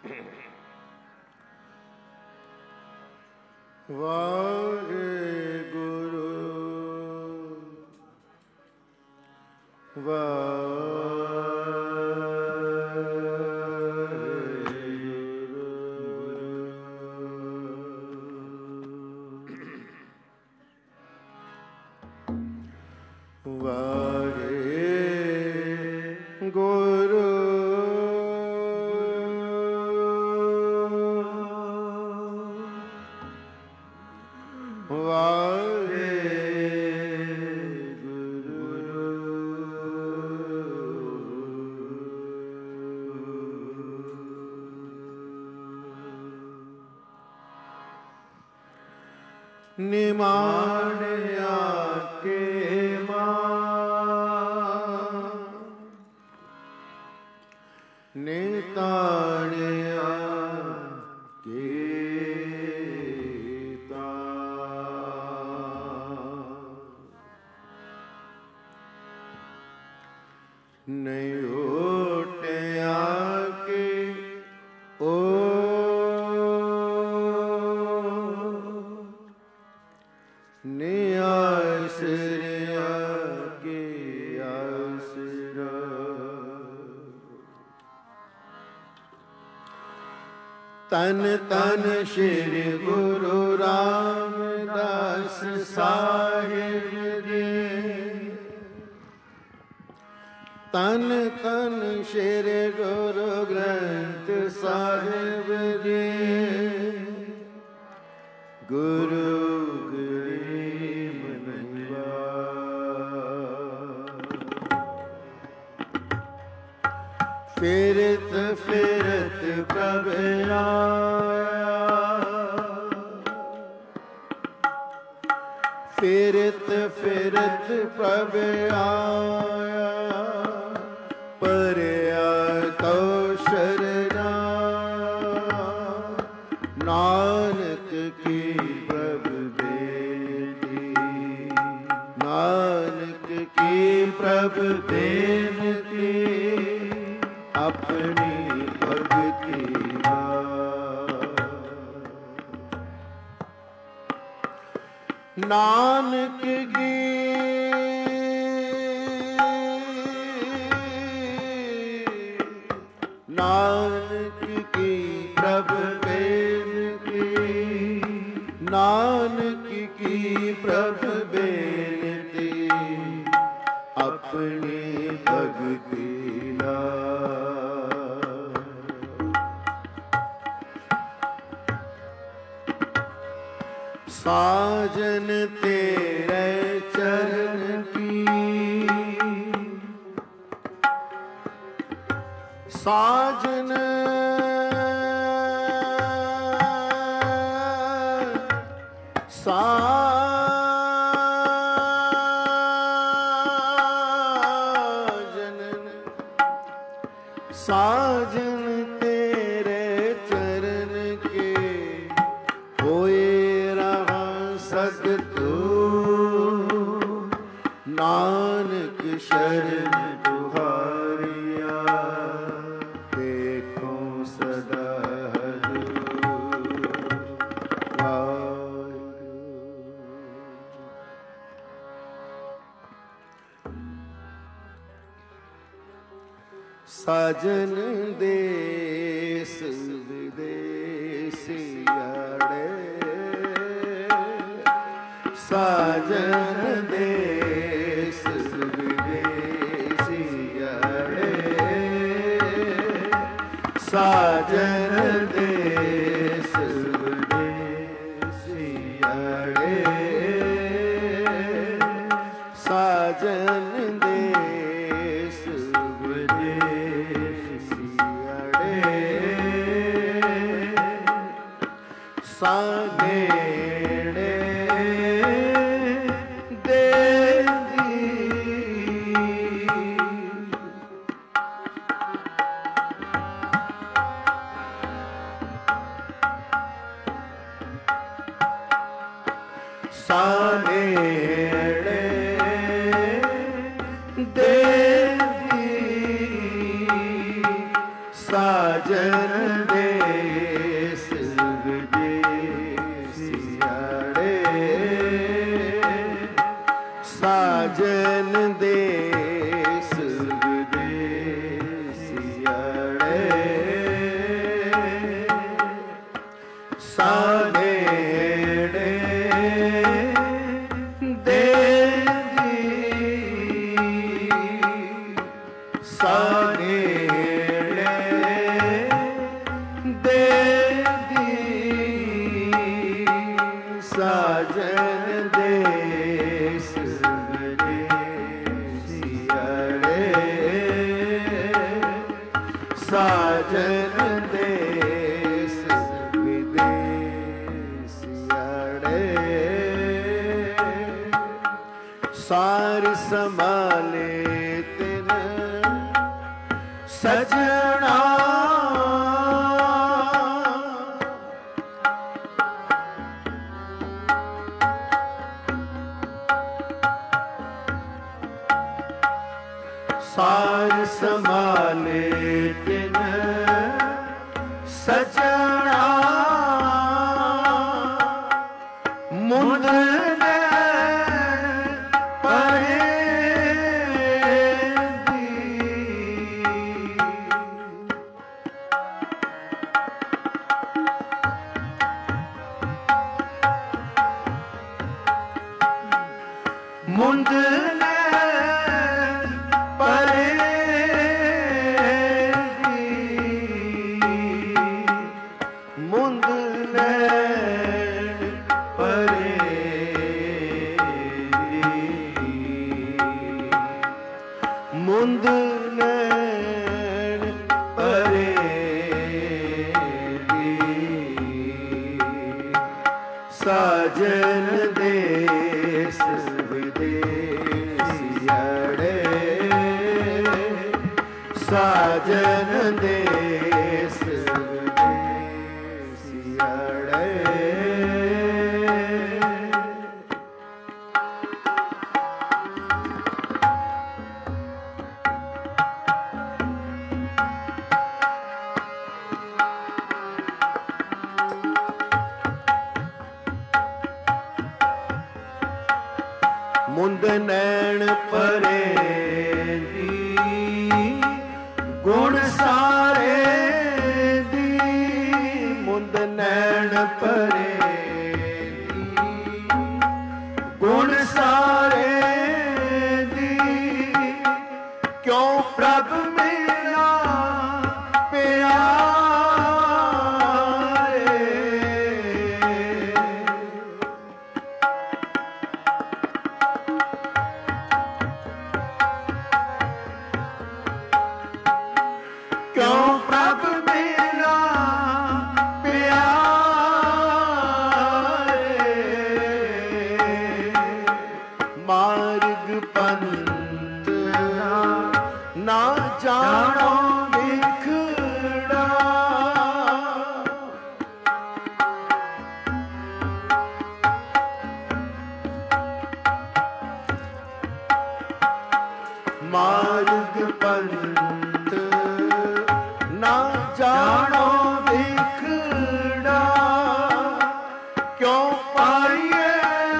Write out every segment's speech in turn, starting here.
ਵਾਹਿਗੁਰੂ ਨਿਮਾਣਿਆ ਕੇ ਮਾਂ ਨਿਤਾਣਿਆ ਕੀਤਾ ਨਹੀਂ ਓਟਿਆ ਕੇ ਓ ਆਸਰਿਆ ਕੇ ਆਸਰਾ ਤਨ ਤਨ ਸ਼੍ਰੀ ਗੁਰੂ ਰਾਮਦਾਸ ਸਾਹਿਬ ਜੀ ਤਨ ਤਨ ਸ਼੍ਰੀ ਗੁਰੂ ਗ੍ਰੰਥ ਸਾਹਿਬ ਜੀ ਗੁਰੂ ਫਿਰਤ ਫਿਰਤ ਪ੍ਰਭ ਆਇਆ ਫਿਰਤ ਫਿਰਤ ਪ੍ਰਭ ਆਇਆ ਪਰਿਆ ਤੋ ਸ਼ਰਨਾ ਨਾਨਕ ਕੀ ਪ੍ਰਭ ਬੇਨਤੀ ਨਾਨਕ ਕੀ ਪ੍ਰਭ ਬੇਨਤੀ ਆਪਣੀ ਭਗਤੀ ਨਾਨਕ ਕੀ ਨਾਨਕ ਕੀ ਪ੍ਰਭ ਬੇਨਤੀ ਨਾਨਕ ਕੀ ਪ੍ਰਭ ਬੇਨਤੀ ਆਪਣੀ ਭਗਤੀ ਸਾਜਨ ਤੇਰੇ ਚਰਨ ਕੀ ਸਾਜਨ ਸਾਜਨ ਤੇਰੇ ਚਰਨ ਕੇ ਹੋਏ ਸਤਿਗੁਰੂ ਨਾਨਕ ਸ਼ਰਨ ਤੁਹਾਰੀਆ ਦੇਖੋ ਸਦਾ ਹਜ਼ੂਰ ਸਾਜਨ ਦੇਸ ਵਿਦੇਸੀ ਆੜੇ ਸਾਜਨ ਦੇਸ ਵਿਦੇਸੀ ਆੜੇ ਸਾਜਨ ਦੇਸ ਵਿਦੇਸੀ ਆੜੇ ਸਾਜਨ ਦੇਸ ਵਿਦੇਸੀ ਆੜੇ ਸਾਨੇੜੇ ਸਾਨੇੜੇ ਦੇਵੀ ਸਾਜਨ ਦੇਸ ਵਿਦੇਸੀਆੜੇ ਸਾਜਨ ਦੇਸ ਵਿਦੇਸੀਆੜੇ ਸਾਨੇੜੇ ਸਾਜਨ ਦੇਸ ਵਿਦੇਸੀਆੜੇ ਸਾਜਨ ਦੇਸ ਵਿਦੇਸੀਆੜੇ ਸਾਰ ਸੰਭਾਲੇ ਤਿਨ ਸਜਣਾ ਸਾਰ ਸੰਭਾਲੇ ਤਿਨ ਸਜਣਾ ਮੁੰਦ ਨੈਣ ਪਰੇ ਦੀ ਮੁੰਦ ਮੁੰਦ ਨੈਣ ਪਰੇ ਦੀ ਸਾਜਨ ਦੇਸ ਵਿਦੇਸੀਆੜੇ ਸਾਜਨ ਦੇਸ ਵਿਦੇਸੀਆੜੇ ਮੁੰਦ ਨੈਣ ਪਰੇ ਦੀ ਗੁਣ ਸਾਰੇ ਦੀ ਮੁੰਦ ਨੈਣ ਪਰੇ ਦੀ ਗੁਣ ਸਾਰੇ ਦੀ ਕਿਉਂ ਪ੍ਰਭ ਮੇਰਾ ਪਿਆਰੇ ਕਿਉਂ ਪ੍ਰਭ ਮੇਰਾ ਪਿਆਰੇ ਮਾਰਗ ਪੰਥ ਨਾ ਜਾਣੋ ਵਿਖੜਾ ਮਾਰਗ ਪੰਥ ਨਾ ਜਾਣੋ ਵਿਖੜਾ ਕਿਉਂ ਪਾਈਏ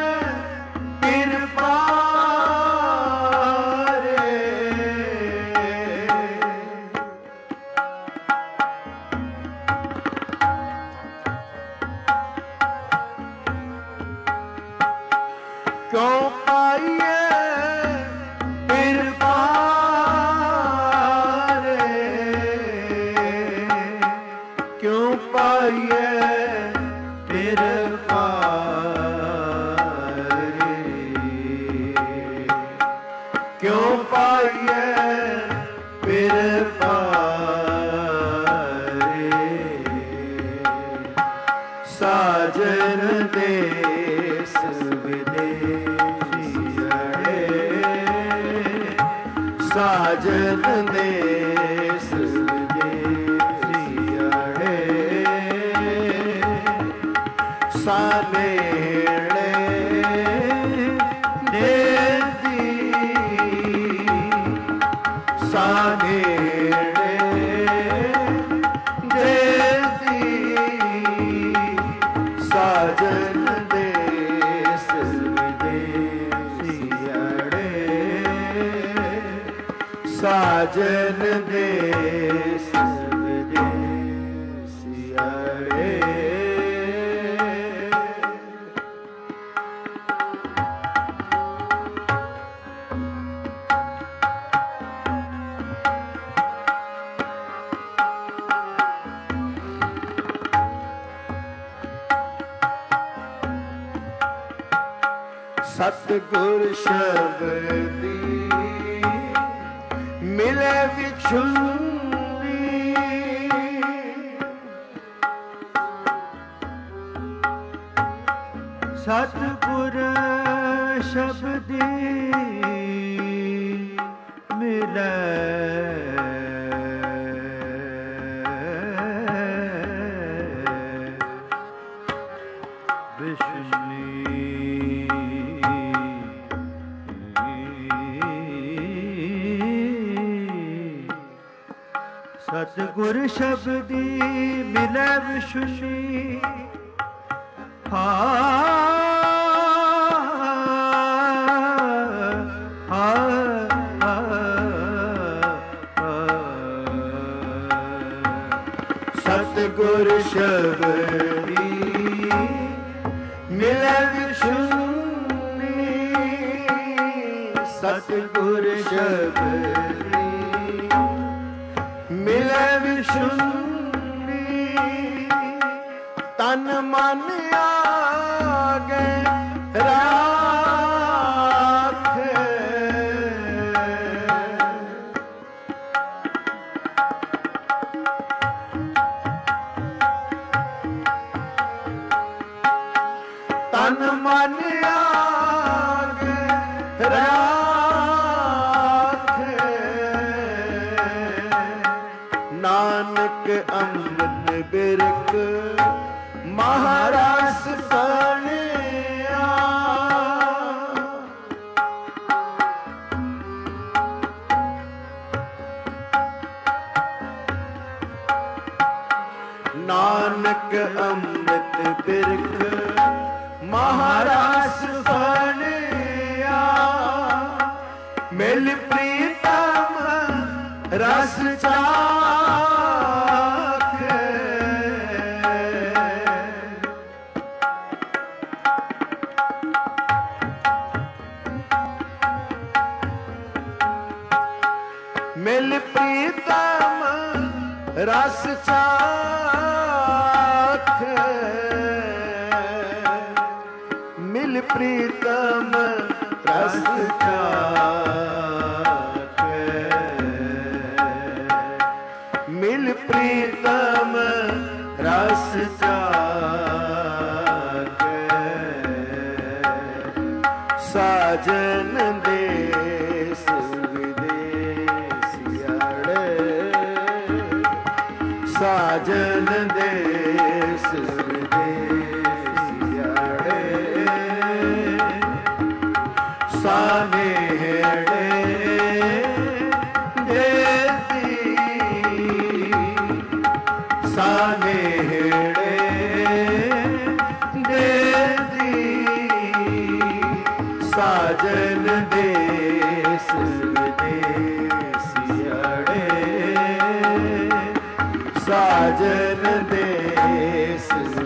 ਕਿਰਪਾ ਰੇ ਕਿਉਂ ਪਾਈਏ ਕਿਰਪਾ ਕਿਉਂ ਪਾਈਏ ਕਿਰਪਾ ਕਿਉਂ ਪਾਈਏ ਕਿਰਪਾ ਸਾਜਨ ਦੇਸ ਵਿਦੇਸੀਆੜੇ ਸਾਜਨ ਦੇਸ ਵਿਦੇਸੀਆੜੇ ਸਾਨੇੜੇ ਦੇਦੀ ਸਾਨੇੜੇ ਦੇ ਸਾਜਨ ਦੇਸ ਵਿਦੇਸੀਅੜੇ ਸਾਜਨ ਦੇਸ ਵਿਦੇਸੀਅੜੇ ਸਤਿਗੁਰ ਸ਼ਬਦੀ ਮਿਲੇ ਵਿਛੁੰਨੀ ਸਤਿਗੁਰ ਸ਼ਬਦੀ ਮਿਲੇ ਸਤਿਗੁਰ ਸ਼ਬਦੀ ਮਿਲੇ ਵਿਛੁੰਨੀ ਸਤਿਗੁਰ ਸ਼ਬਦੀ ਮਿਲੇ ਵਿਛੁੰਨੀ ਸਤਿਗੁਰ ਸ਼ਬਦੀ ਮਿਲੇ ਵਿਛੁੰਨੀ ਤਨ ਮਨ ਆਗੇ ਰਾਖੇ ਤਨ ਮਨ ਆਗੇ ਰਾਖੇ ਨਾਨਕ ਅੰਮ੍ਰਿਤ ਬਿਰਕ ਮਹਾਰਾਸ ਫਣਿਆ ਨਾਨਕ ਅੰਮ੍ਰਿਤ ਬਿਰਕ ਮਹਾਰਾਸ ਫਣਿਆ ਮਿਲ ਪ੍ਰੀਤਮ ਰਸ ਚਾਖੇ ਮਿਲ ਪ੍ਰੀਤਮ ਰਸ ਚਾਖੇ ਮਿਲ ਪ੍ਰੀਤਮ ਰਸ ਚਾਖੇ ਮਿਲ ਪ੍ਰੀਤਮ ਰਸ ਚਾਖੇ ਸਾਜਨ ਦੇਸ ਵਿਦੇਸੀਅੜੇ ਸਾਜਨ ਦੇਸ ਵਿਦੇਸੀਅੜੇ ਸਾਨੇੜੇ ਦੇਤੀ ਸਾਨੇੜੇ ਦੇਤੀ ਸਾਜਨ ਦੇਸ ਵਿਦੇਸੀਅੜੇ ਸਾਜਨ ਦੇਸ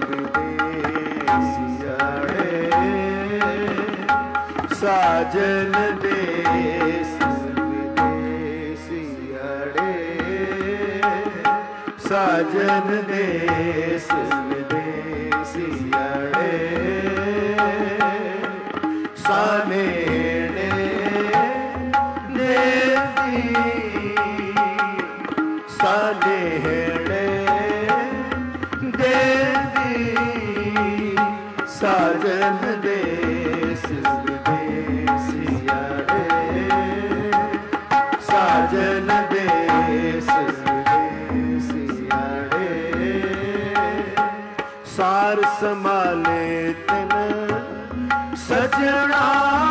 ਵਿਦੇਸੀਅੜੇ ਸਾਜਨ ਦੇਸ ਵਿਦੇਸੀਅੜੇ ਸਾਜਨ ਦੇਸ ਵਿਦੇਸੀਅੜੇ ਸਾਨੇੜੇ ਦੇਤੀ ਸਾਨੇੜੇ ਦੇਤੀ ਸਾਜਨ ਦੇਸ ਵਿਦੇਸੀਅੜੇ ਸਾਜਨ ਦੇਸ ਵਿਦੇਸੀਅੜੇ ਸਾਰ ਸੰਭਾਲੇ ਤਿਨ ਸਜਣਾ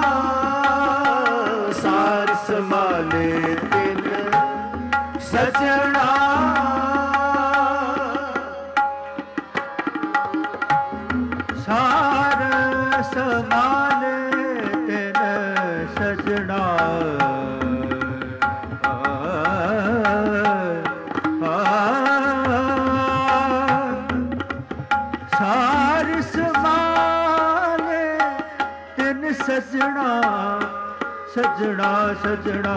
ਸਾਰ ਸੰਭਾਲੇ ਤਿਨ ਸਜਣਾ ਸਮਾਲੇ ਤਿਨ ਸਜਣਾ ਸਾਰ ਸਮਾਲੇ ਤਿਨ ਸਜਣਾ ਸਜਣਾ ਸਜਣਾ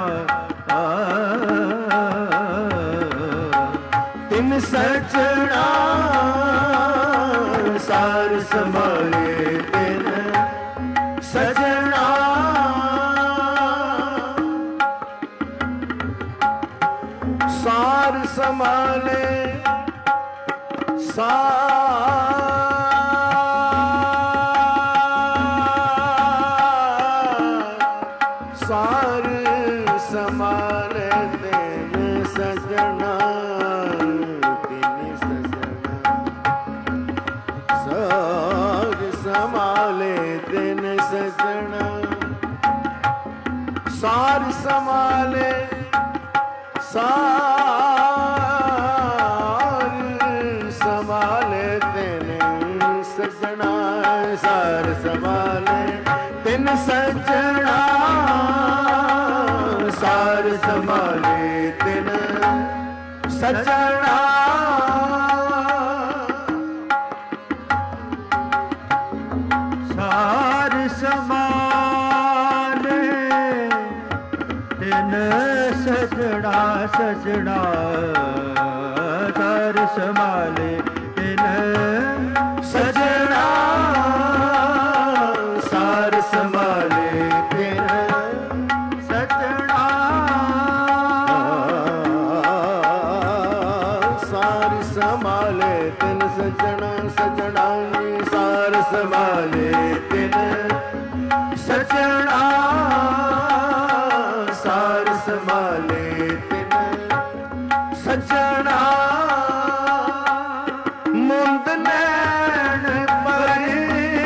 ਤਿਨ ਸਜਣਾ ਸਾਰ ਸੰਭਾਲੇ ਤਿਨ ਸਜਣਾ ਸਾਰ ਸੰਭਾਲੇ ਸਾਰ ਸੰਭਾਲੇ ਤਿਨ ਸਜਣਾ ਤਿਨ ਸਜਣਾ ਸਾਰ ਸੰਭਾਲੇ ਤਿਨ ਸਜਣਾ ਸਾਰ ਸੰਭਾਲੇ ਸਾਰ ਸੰਭਾਲੇ ਤਿਨ ਸਜਣਾ ਸਾਰ ਸੰਭਾਲੇ ਤਿਨ ਸਜਣਾ ਸਾਰ ਸੰਭਾਲੇ ਤਿਨ ਸਜਣਾ ਸਾਰ ਸੰਭਾਲੇ ਤਿਨ ਸਜਣਾ ਸਜਣਾ ਸਾਰ ਸੰਭਾਲੇ ਤਿਨ ਸਜਣਾ ਸਾਰ ਸੰਭਾਲੇ ਤਿਨ ਸਜਣਾ ਸਾਰ ਸੰਭਾਲੇ ਤਿਨ ਸਜਣਾ ਸਜਣਾ ਸਾਰ ਸੰਭਾਲੇ ਤਿਨ ਸਜਣਾ ਸਾਰ ਸੰਭਾਲੇ ਤਿਨ ਸਜਣਾ ਮੁੰਦ ਨੈਣ ਪਰੇ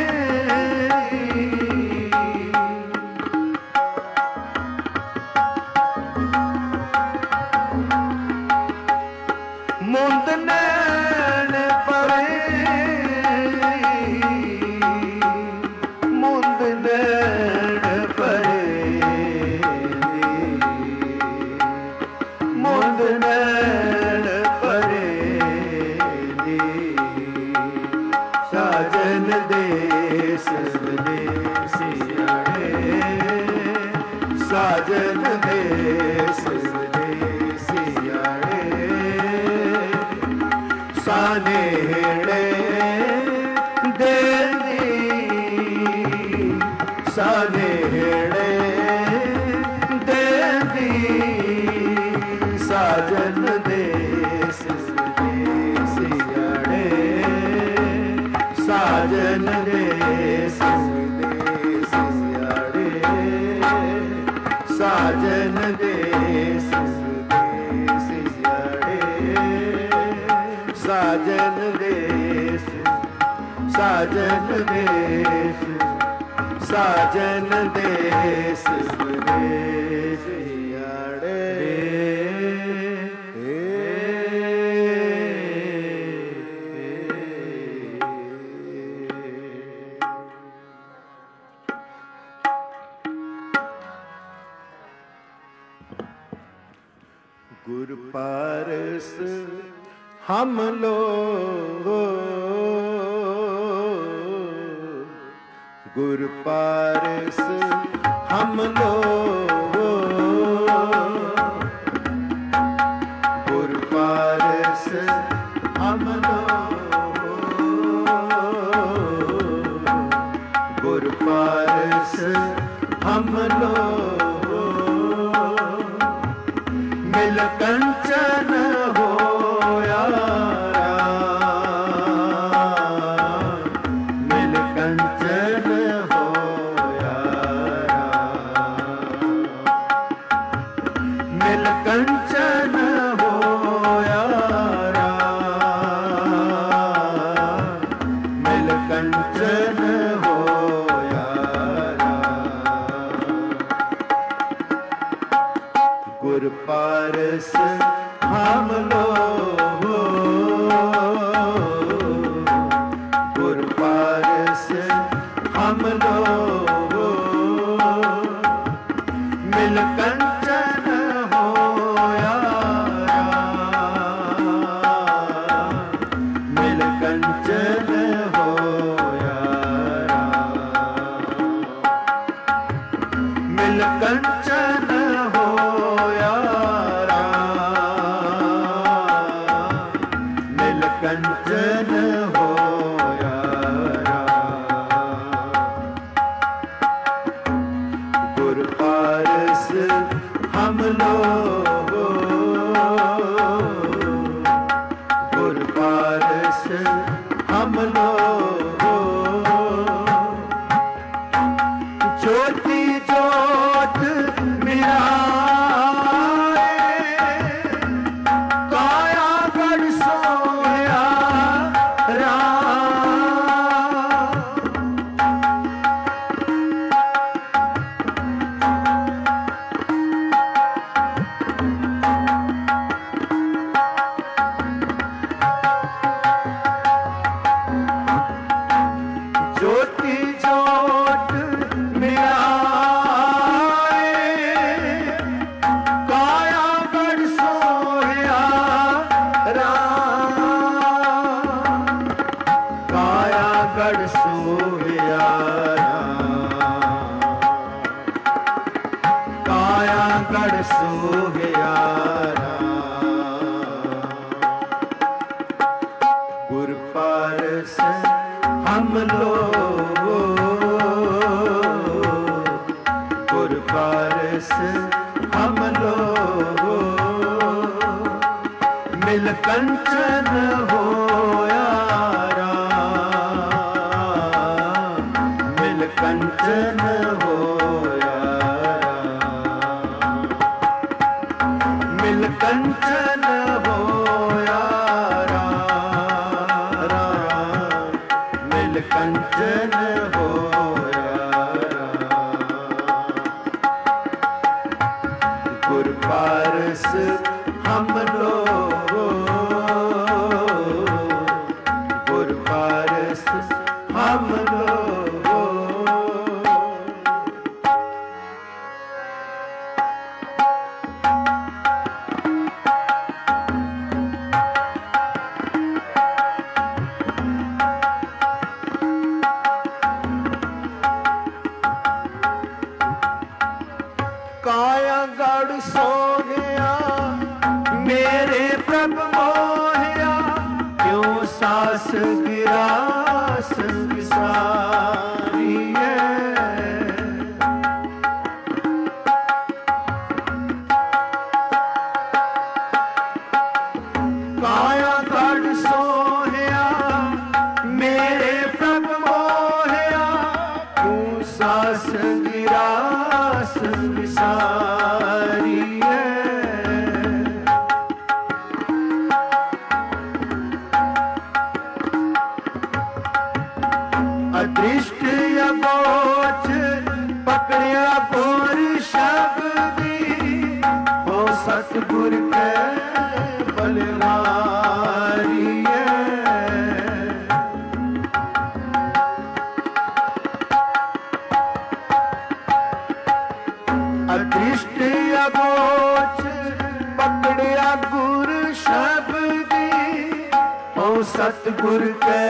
ਮੁੰਦ ਨੈਣ ਪਰੇ ਮੁੰਦ ਨੈਣ ਪਰੇ ਮੁੰਦ ਨੈਣ ਪਰੇ ਸਾਜਨ ਦੇਸ ਵਿਦੇਸੀਆੜੇ ਸਾਜਨ ਦੇਸ ਵਿਦੇਸੀਆੜੇ ਸਾਨੇੜੇ ਦੇਦੀ ਸਾਨੇੜੇ ਦੇਦੀ ਸਾਜਨ ਦੇਸ ਵਿਦੇਸੀਆੜੇ ਸਾਜਨ ਦੇਸ ਵਿਦੇਸੀਆੜੇ ਸਾਜਨ ਦੇਸ ਵਿਦੇਸੀਆੜੇ ਸਾਜਨ ਦੇਸ ਸਾਜਨ ਦੇਸ ਸਾਜਨ ਦੇਸ ਵਿਦੇਸੀਆੜੇ गुर पारस हम लोग गुर पारस हम लोग गुर पारस हम लोग गुर पारस हम लोग मिल कंचन होया मिल कंचन होया मिल कंचन होया मिल कंचन होया गुर पारस हम लोग गुर पारस हम लोग कंचन होया गुर पारस हम लोग गुर पारस हम लोग ज्योति ज्योत मिलाए काया गढ़ सोया राम ज्योति ज्योत मिलाए काया गढ़ सोया राम काया गढ़ सोया राम काया गढ़ सोया राम गुर पारस हम लोग गुर पारस हम लोग मिल कंचन होया राम मिल कंचन होया राम मिल कंचन होया राम मिल कंचन होया गुर पारस हम लोग गुर पारस हम लोग काया गढ़ सोया मेरे प्रभु मोहया क्यों सास गिरा संसारी है काया गढ़ सोया मेरे प्रभु मोहया क्यों सास गिरा संसारी है अदृष्ट अगोच पकड़िया गोर शब्दी हो सतगुर के बलहारी है अदृष्ट अगोच पकड़िया गुर शब्दी हो सतगुर के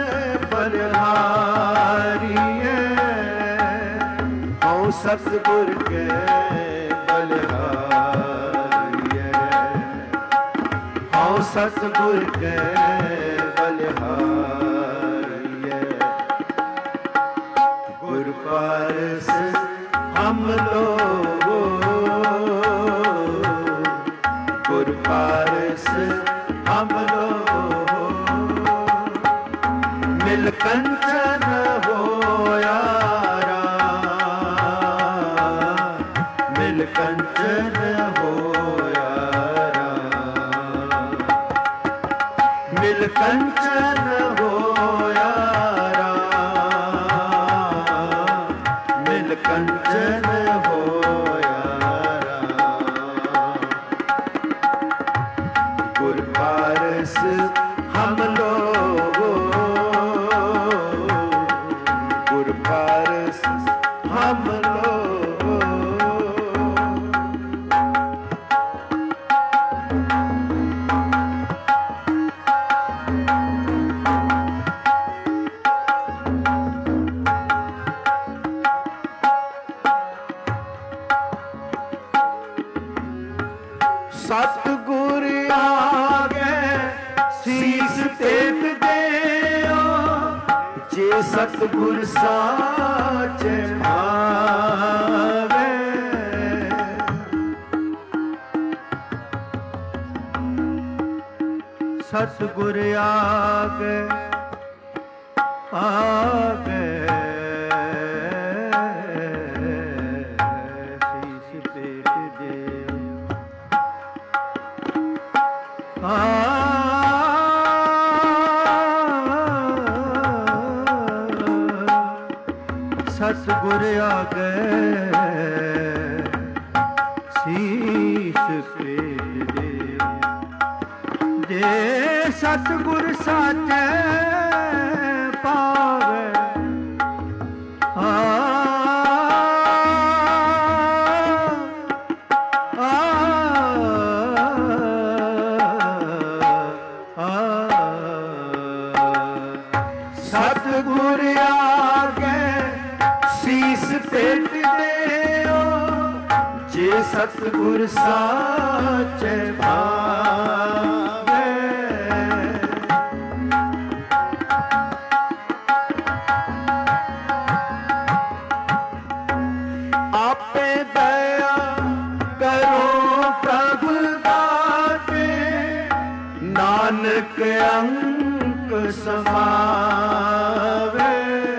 बलहारी है हो सतगुर के बलहारी है हो सतगुर के बलहारी है गुर पारस हम लोग गुर पारस हम लोग मिल कंचन होया राम मिल कंचन होया राम मिल कंचन होया राम मिल कंचन होया राम गुर पारस हम लोग गुर पारस हम लोग सतगुर साचे भावे। सतगुर आगे आगे शीस पेट देव सतगुर आगे शीस पेट देव। जे सतगुर साचे पावे सतगुर आगे शीस पेट देओ। जे सतगुर साचे भावे। आपे दया करो प्रभु दाते। नानक अंक समावे।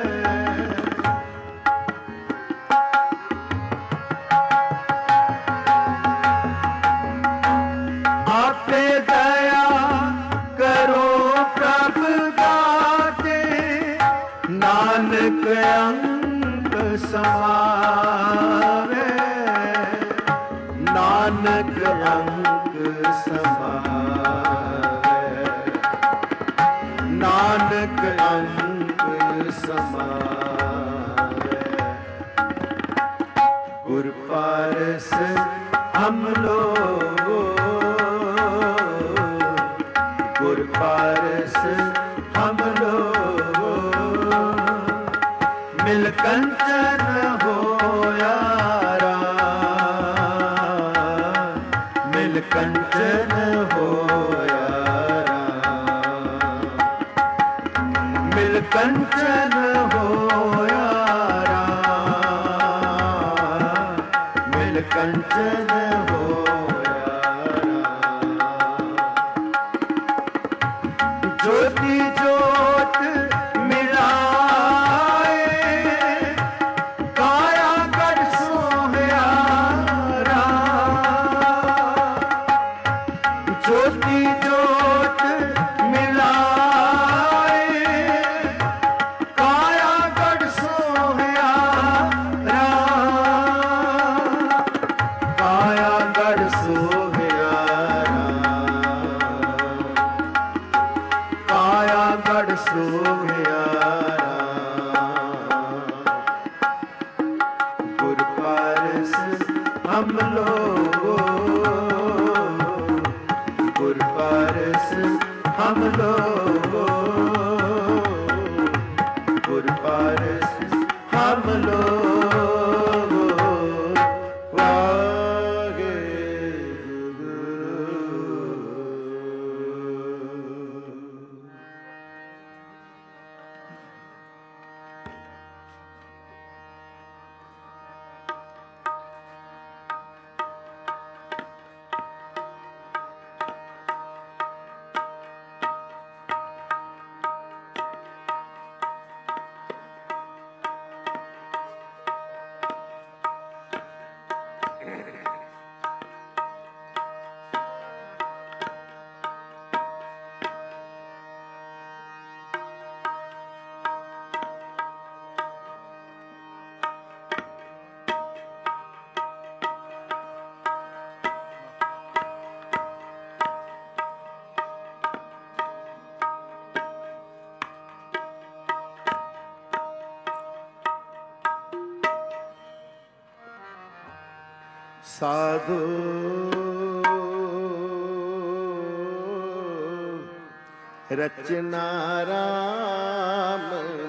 आपे दया करो प्रभु दाते। नानक अंक समावे। नानक अंक समावे। नानक अंक समावे। गुर पारस हम लोग। गुर पारस हम लोग। मिल कंचन होया राम। मिल कंचन होया राम। मिल कंचन होया राम। मिल कंचन होया राम। ज्योति ज्योत मिलाए। काया गढ़ सोहया राम। ज्योति ज्योत मिलाए। काया गढ़ सोहया राम। काया गढ़ सोहया राम। काया गढ़ सोहया राम। गुर पारस हम लोग। गुर पारस हम लोग। गुर पारस हम लोग। वागे साधु रचना राम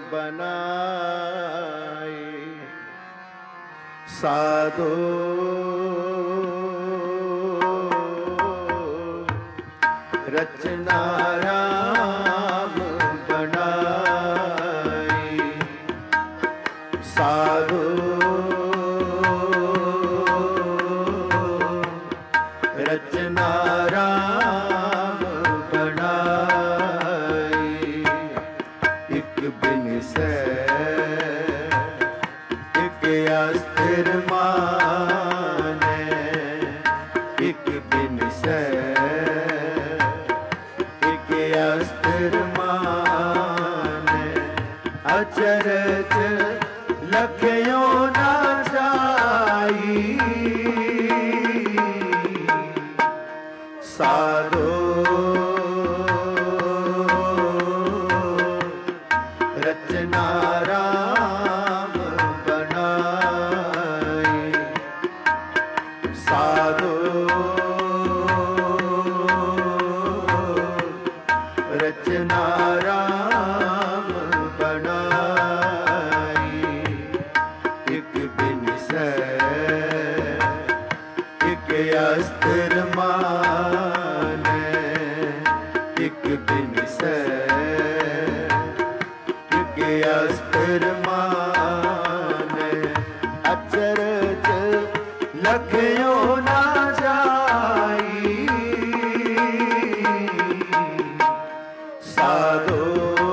बनाई। साधु रचना राम बनाई। सै एक अस्थिर माने, एक बिन सै एक अस्थिर माने। अचरज लखियों ना जाई, साधो रचना राम बनाई, साधो रचना राम बनाई। एक बिन सै एक अस्थिर माने, एक बिन सै एक अस्थिर माने। अचरज लखियों ना जाई, साधो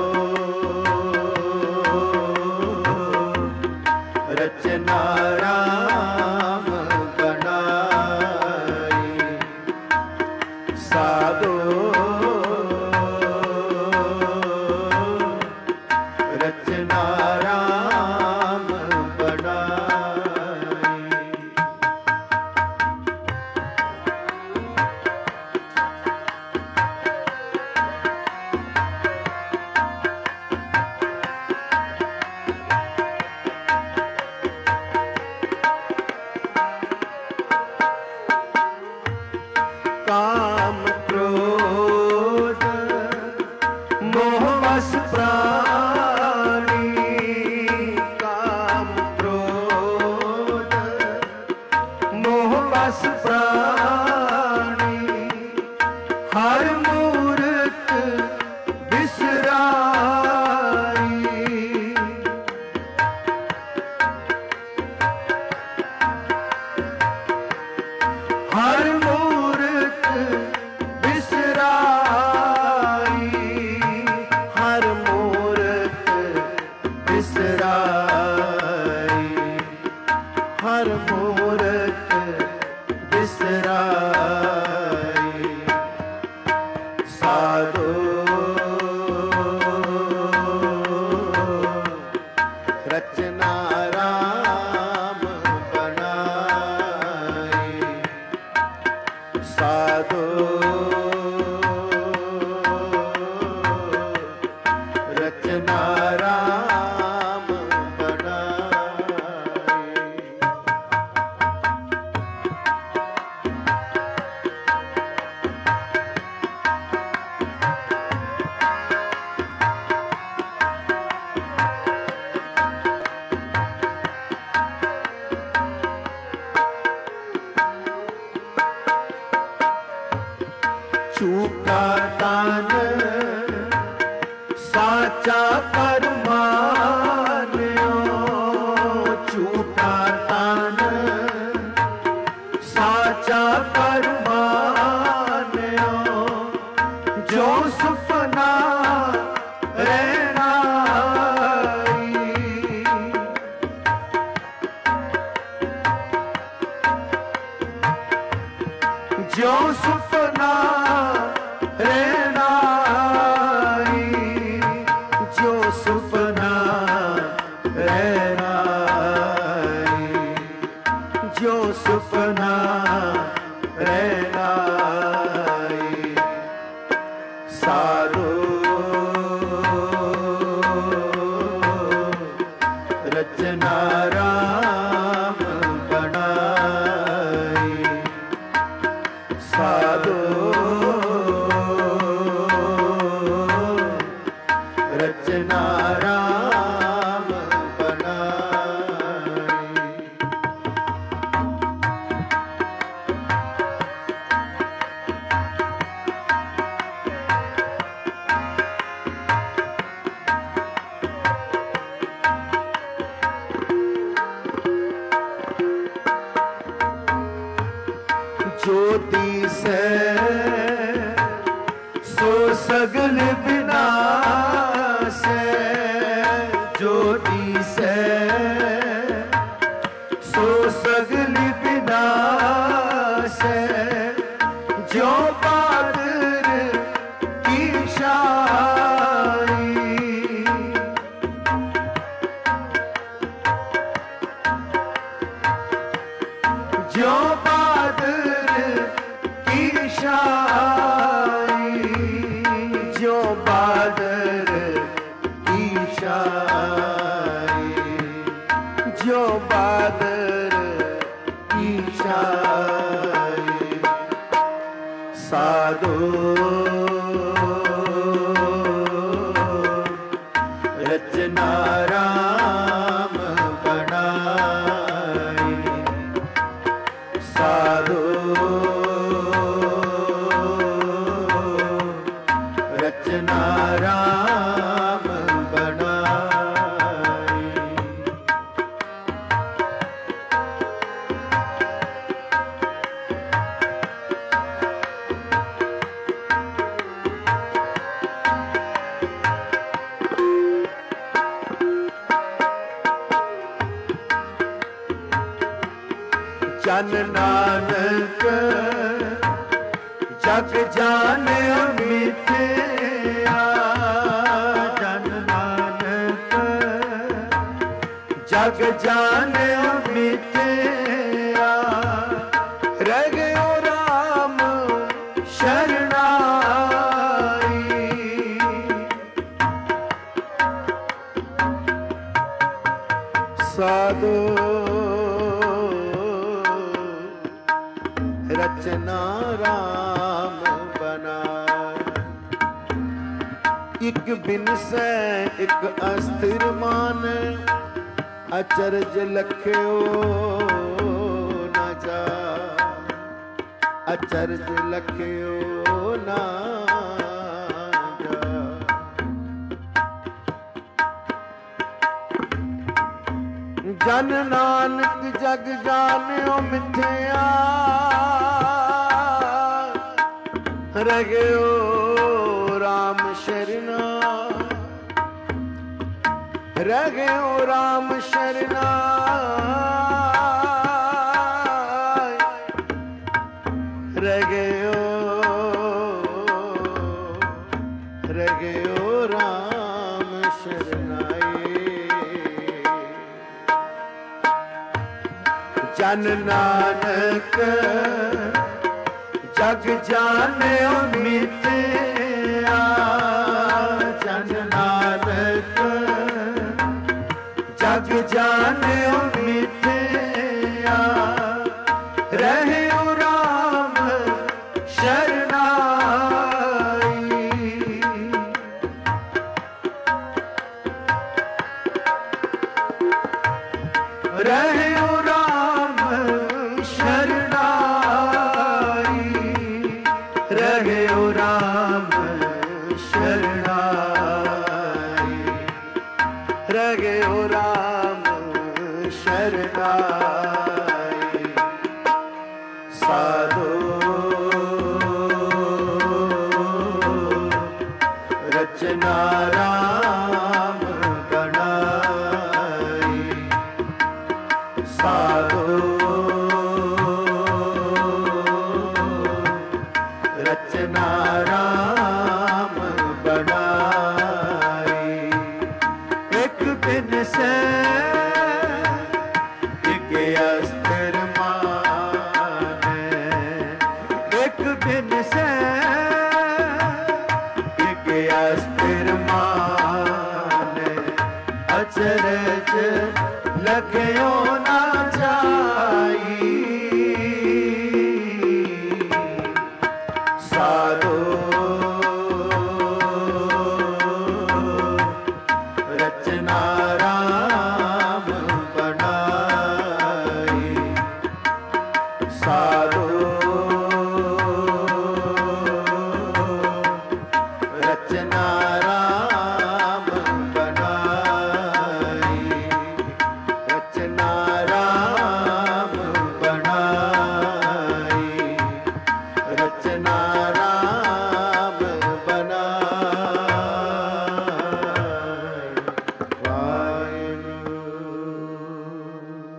रचना राम बनाई, साधो रचना राम बनाई। काम क्रोध मोह बस प्राणी, काम क्रोध मोह बस प्राणी। हर मूरत बिसराई, हर मूरत बिसराई, हर मूरत बिसराई, हर मूरत बिसराई। साधो रचना राम बनाई, साधो रचना राम बनाई। झूठा तन साचा कर मान्यो, झूठा तन साचा कर मान्यो। जो सुपना रहना जो सुपना रहना, जो सुपना रहना, जो सुपना रहना। साधो रचना राम बनाई, साधो रचना राम बनाई। ज्योति से सो सगल विनाश है, रचना राम बनाई। साधु रचना राम बनाई। जन नानक जग जाने मिथ्या। जन नानक जग जाने मिथ्या। रह गयो राम शरणाई। साधु रचना राम बनाए। एक बिन से एक अस्थिर मान। अचरज लख्यो न जा। अचरज लख्यो ना जा। जन नानक जग जान्यो मिथ्या। रह गयो राम शरणा। रह गयो राम शरणा। रह गयो राम शरणाई। जन नानक जग जान्यो मिथ्या। जन नानक जग जान्यो मिथ्या। रह्यो राम शरणाई। रह्यो राम शरणाई। रह्यो राम शरणाई। रह्यो राम शरणाई। साधु रचना राम बनाई। साधु रचना राम बनाई। एक बिन से एक अस्थिर माने। एक बिन से एक अस्थिर माने। अचरज लख्यो ना जाई। साधु रचना राम बनाई। साधु रचना राम बनाई। रचना राम बनाई। रचना राम बनाई। वाहिगुरु।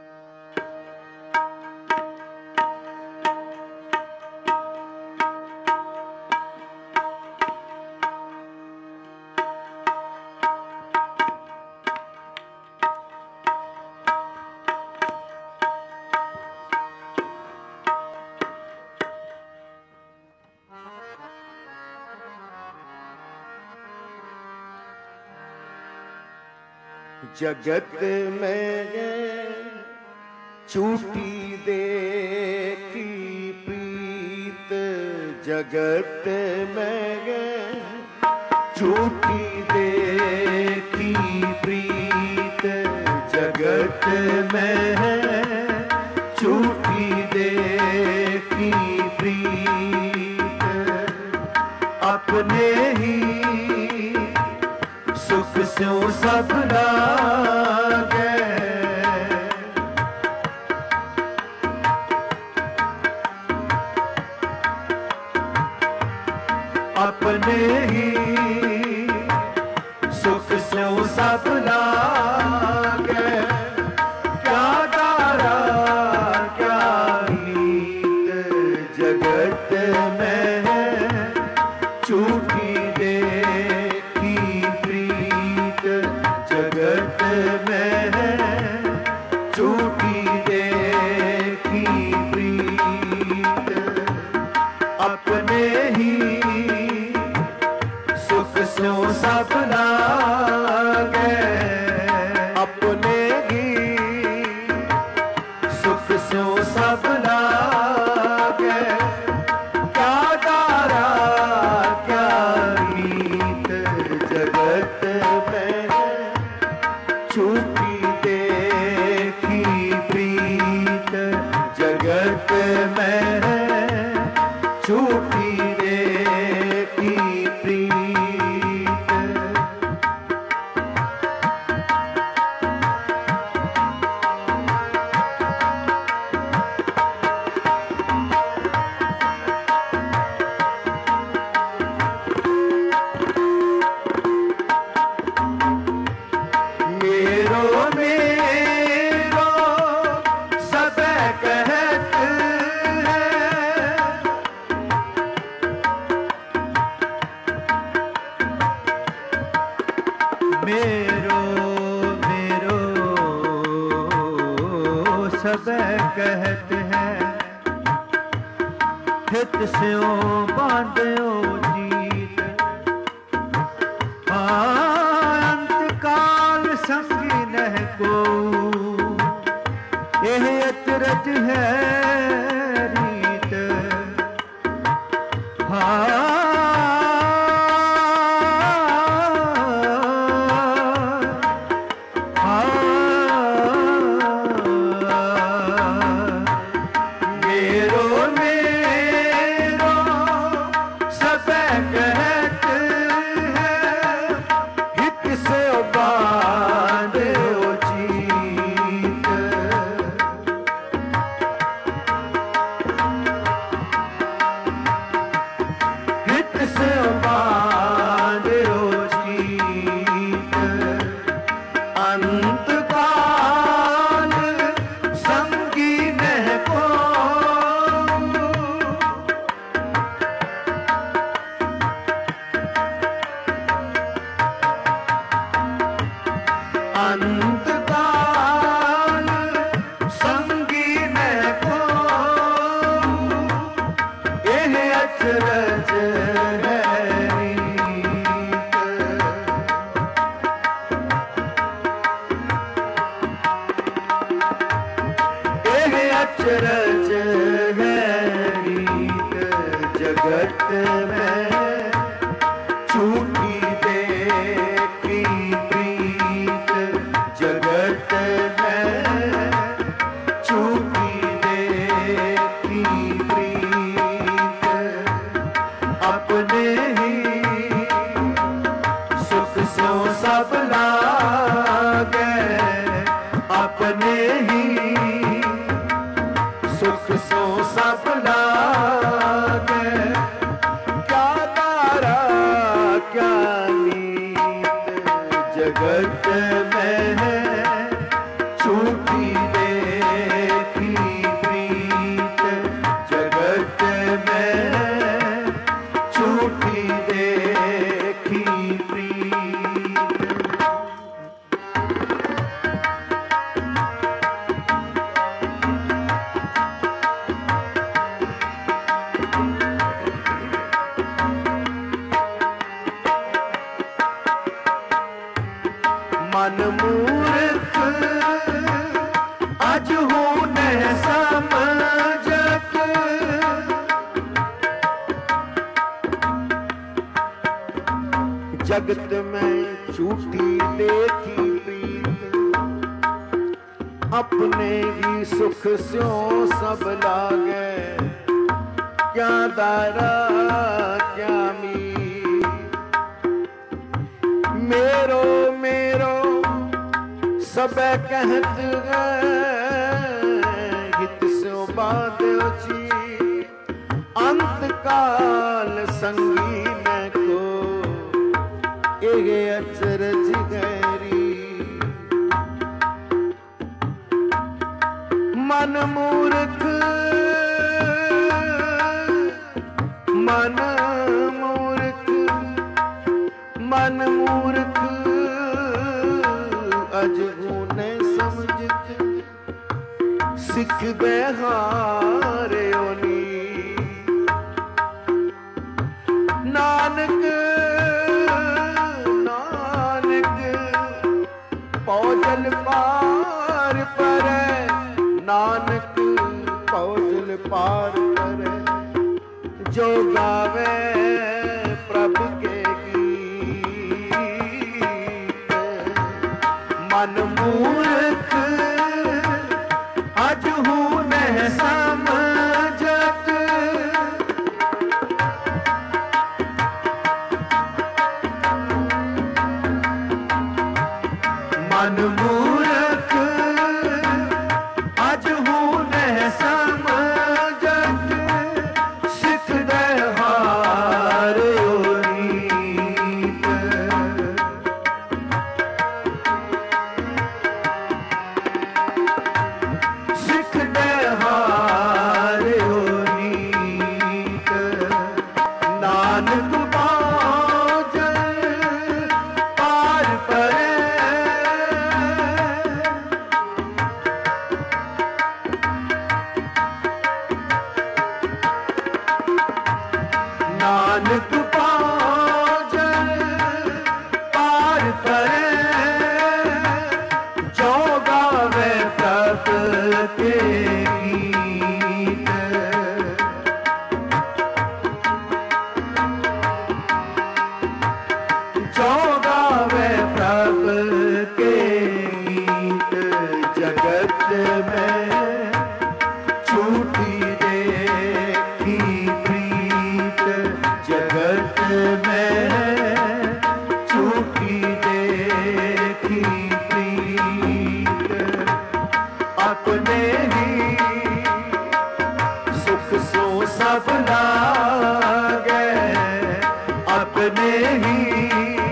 जगत में छूटी देखी प्रीत। जगत में झूठी देखी प्रीत जगत में है, झूठी देखी प्रीत अपने ही सुख स्यों सब लागे, अपने ही सुख स्यों सब लागे। क्या दारा क्या नीत जगत में है, झूठी देखी प्रीत जगत में है, झूठी देखी प्रीत अपने ही सुख स्यों सब लागे, अपने ही सुख स्यों सब लागे। क्या दारा क्या नीत जगत में है, झूठी देखी प्रीत जगत में है, झूठी देखी प्रीत। मेरो मेरो सब कहत है, मेरो मेरो सब कहत है, हित स्यों बांध्यो जीत। अंतकाल संगी नह को यह अचरज है रीत। मेरो मेरो सब कहत है, हित से बांध्यो जीत। हित से बांध्यो जीत। अंतकाल संगी नह को अंतकाल संगी नह को यह अचरज है रीत। यह अचरज है रीत जगत में, झूठी देखी प्रीत जगत में, झूठी देखी प्रीत अपने ही सुख स्यों सब लागे, अपने ही सुख स्यों सब लागे। क्या तारा क्या नीत जगत में है, झूठी देखी प्रीत जगत में, झूठी देखी प्रीत। मन मूर्ख आज हूँ न समझत, जगत में झूठी देखी प्रीत, अपने ही सुख स्यों सब लागे, क्या दारा क्या मीत। मेरो मेरो सब कहत है, हित स्यों बाध्यो छी, अंत काल संगी न को, ये अचरज गहरी। मन मूर्ख मन मूर्ख मन मूर्ख, अजहू ने समझत, सिख बेहारे ओनी। नानक नानक पौजल पार पर, नानक पौजल पार पर, जो गावे प्रभु के गीत। मन मूर्ख अजहू न समझत, मन मूर्ख अजहू न समझत, सिख दहार रीत। सिख दहार रीत, नानक बाजल पार परे, नानक बाजल पार परे, जो गावे प्रभु के गीत। जो गावे प्रभु के गीत, जगत में झूठी देखी प्रीत, जगत में झूठी देखी प्रीत। अपने ही सुख सो सब लागे, अपने ही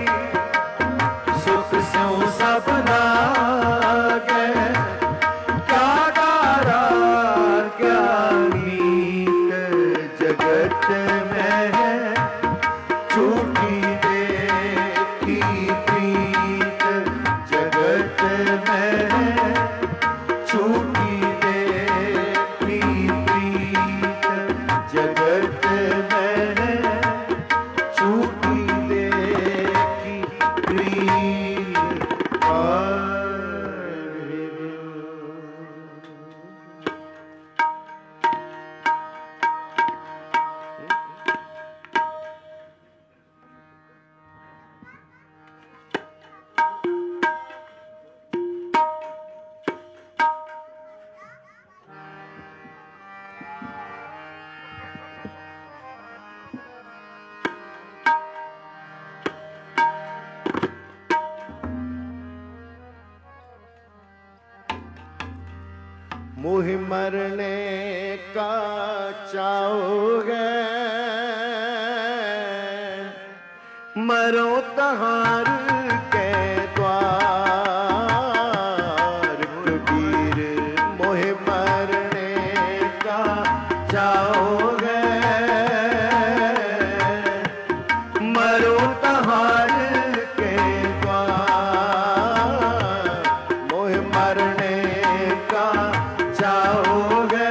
सुख सो सब लागे, क्या डारा क्या मीत। जगत में झूठी देखी प्रीत, जगत में झूठी देखी प्रीत, जगत में झूठी देखी प्रीत। मुहि मरने का चाहोगे, मरो तहार के द्वार। कबीर मुहि मरने का चाहोगे, मरो तहार के द्वार। मुहि मरने का चाहोगे,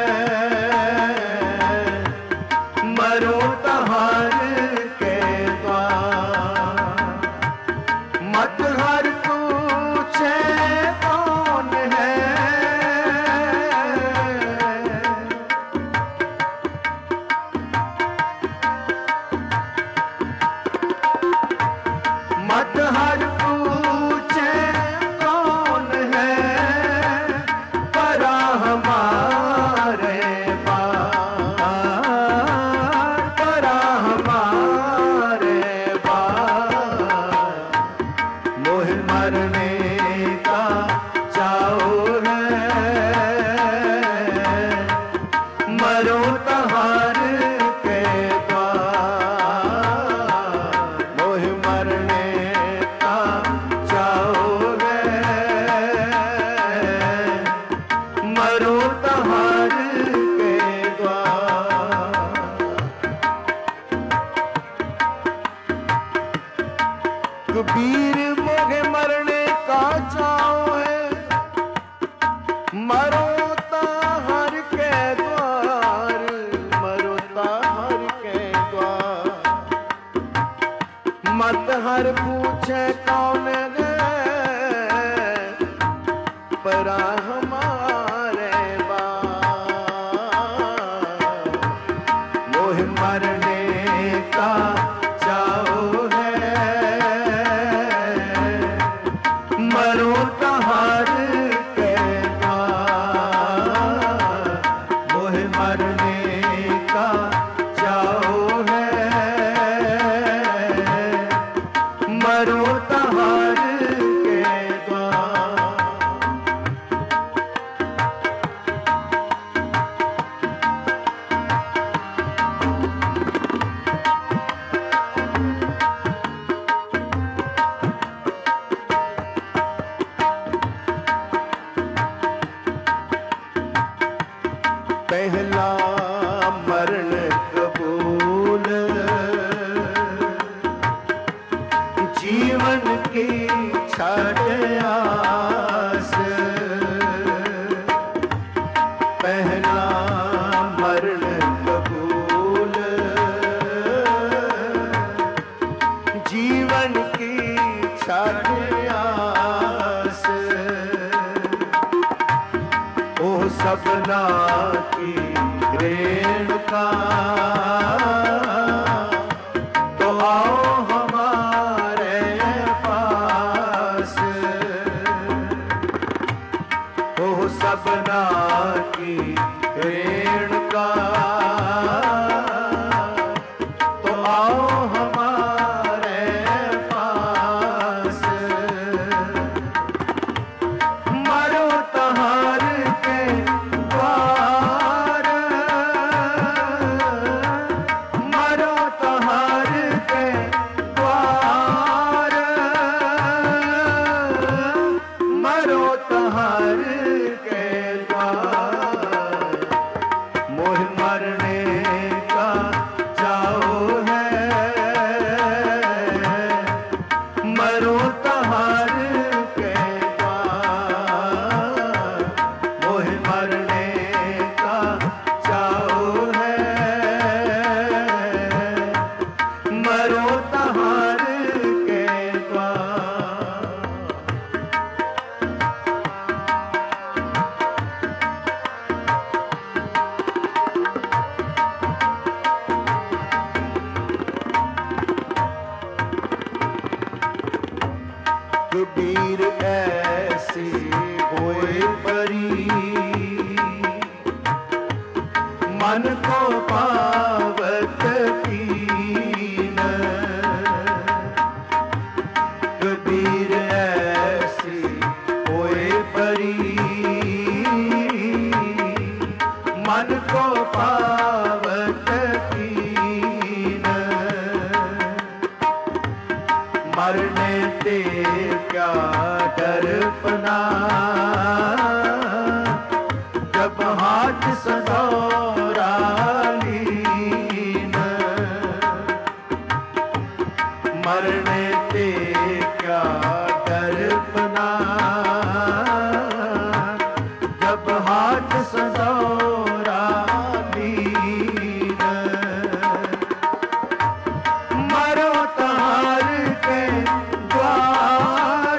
मरो तहार के द्वार। मत हर पूछे कौन है, मोह मरने का चाओ है, मरो तहार के द्वार। मोह मरने का चाओ है, मरो तहार के द्वार। कबीर मोहे मरने का चाओ है, मरो ताहर के द्वार। मरो ताहर के द्वार। मत हर पूछे कौन है, परा हमारे बार। मोह मरने का चाओ है, मरो तहार के द्वार। मोह मरने का चाओ है, मरो तहार के द्वार। पहला मरण कबूल, जीवन की छाड़ आस। पहला मरण कबूल, जीवन की छाड़ आस। ओ सपना की रेणुका, तो आओ हमारे पास। ओ सपना की रेणुका, तो आओ हमारे पास। मरो तहार के द्वार, मरो तहार के द्वार। मरो तहार के द्वार। मोह मरने का चाओ है, मरो तहार के द्वार। मोह मरने का चाओ है, मरो तहार के द्वार। कबीर ऐसी होए परी, मन को पावत कीन। कबीर ऐसी होए परी, मन को पावत कीन। मरने ते क्या डरपना, जब हाथ सजोरा लीन। मरने ते क्या डरपना, जब हाथ सजोरा लीन। मरो तहार के द्वार,